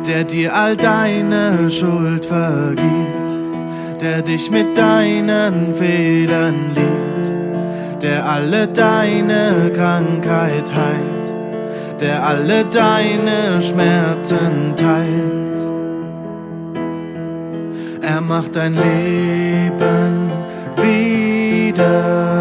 der dir all deine Schuld vergibt, der dich mit deinen Fehlern liebt, der alle deine Krankheit heilt, der alle deine Schmerzen teilt. Er macht dein Leben wieder